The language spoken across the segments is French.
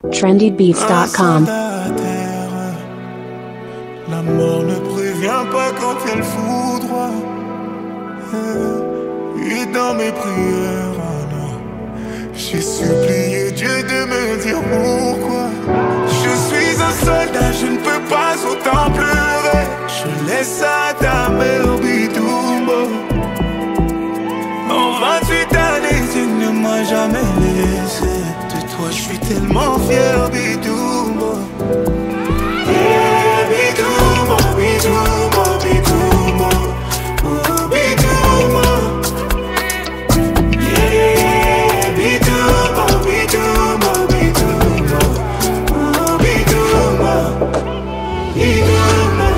trendybeats.com. La mort ne prévient pas quand elle foudroie. Et dans mes prières, j'ai supplié Dieu de me dire pourquoi. Je suis un soldat, je ne peux pas autant pleurer. Je laisse à ta mère Bitoumbo. En 28 années, tu ne m'as jamais laissé. De toi, je suis tellement fier, Bitoumbo. Yeah, Bitoumbo, Bitoumbo, Bitoumbo. Oh, Bitoumbo. Yeah, Bitoumbo, Bitoumbo, Bitoumbo. Oh, Bitoumbo, Bitoumbo.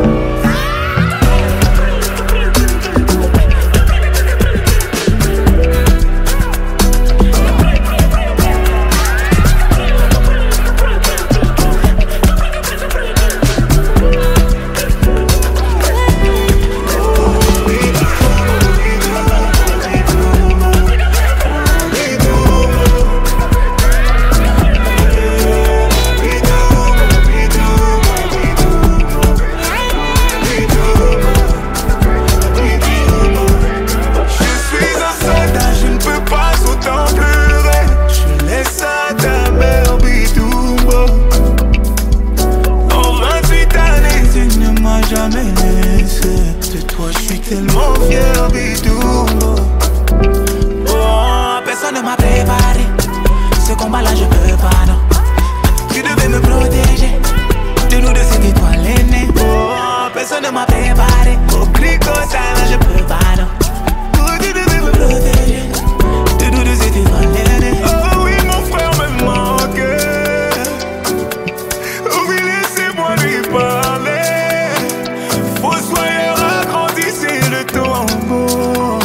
Tellement fier, Bitoumbo. Oh, personne ne m'a préparé. Ce combat-là, je peux pas, non. Tu devais me protéger. De nous deux, c'était toi l'aîné. Oh, personne ne m'a préparé. Au cliquot, ça, là, je peux pas, non. Oh, tu devais me protéger. De nous deux, c'était toi l'aîné. Oh oui, mon frère me manquait. Oh oui, laissez-moi lui parler. Fossoyeur agrandissez le tombeau.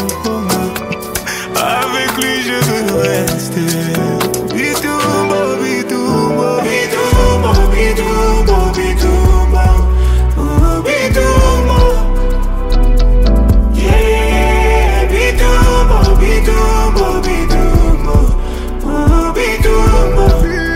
Avec lui je veux rester. Bitoumbo, Bitoumbo, Bitoumbo, Bitoumbo, Bitoumbo. Oh, Bitoumbo. Yeah, Bitoumbo, Bitoumbo, Bitoumbo. Oh, Bitoumbo.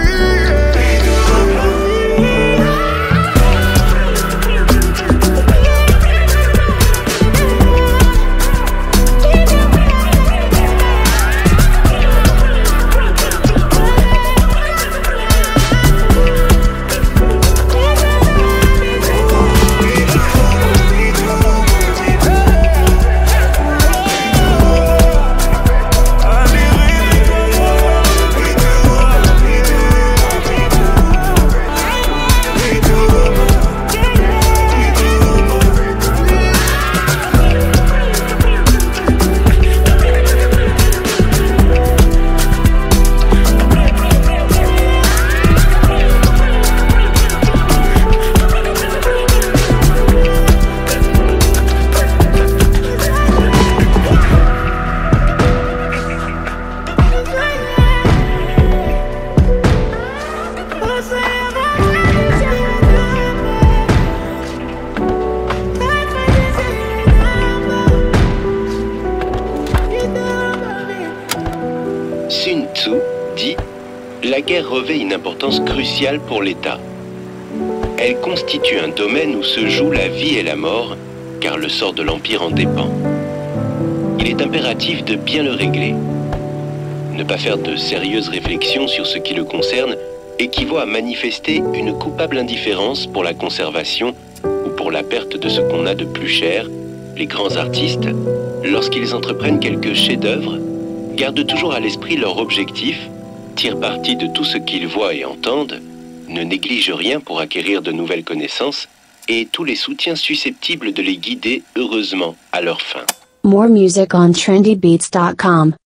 Sun Tzu dit « La guerre revêt une importance cruciale pour l'État. Elle constitue un domaine où se joue la vie et la mort, car le sort de l'Empire en dépend. Il est impératif de bien le régler. Ne pas faire de sérieuses réflexions sur ce qui le concerne équivaut à manifester une coupable indifférence pour la conservation ou pour la perte de ce qu'on a de plus cher. Les grands artistes, lorsqu'ils entreprennent quelques chefs-d'œuvre, gardent toujours à l'esprit leur objectif, tirent parti de tout ce qu'ils voient et entendent, ne négligent rien pour acquérir de nouvelles connaissances et tous les soutiens susceptibles de les guider heureusement à leur fin. More music on trendybeats.com.